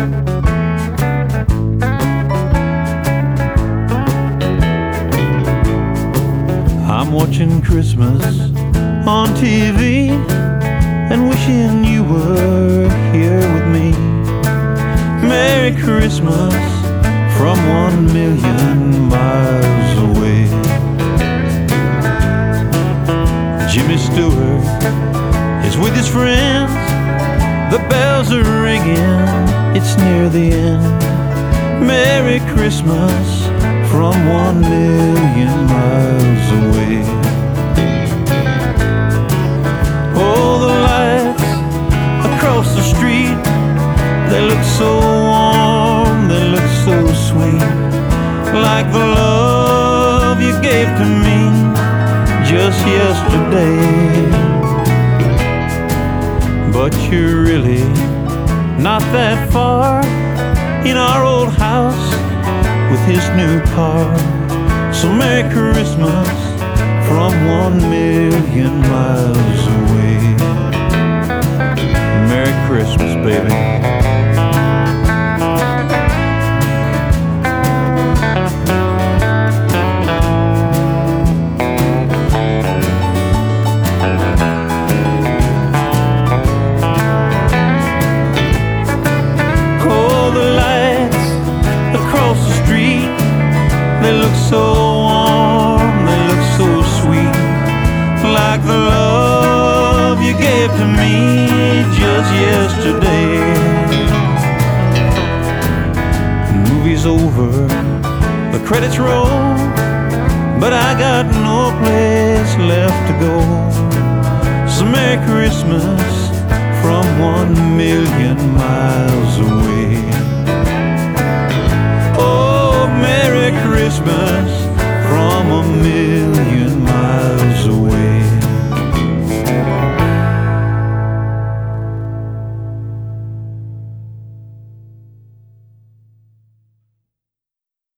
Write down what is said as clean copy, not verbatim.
I'm watching Christmas on TV and wishing you were here with me. Merry Christmas from 1,000,000 miles away. Jimmy Stewart is with his friends. The bells are ringing, it's near the end. Merry Christmas from 1,000,000 miles away. Oh, the lights across the street, they look so warm, they look so sweet, like the love you gave to me just yesterday. But you're really not that far in our old house with his new car. So Merry Christmas from 1,000,000 miles away. Merry Christmas, baby. They look so warm, they look so sweet, like the love you gave to me just yesterday. The movie's over, the credits roll, but I got no place left to go. So Merry Christmas from 1,000,000 miles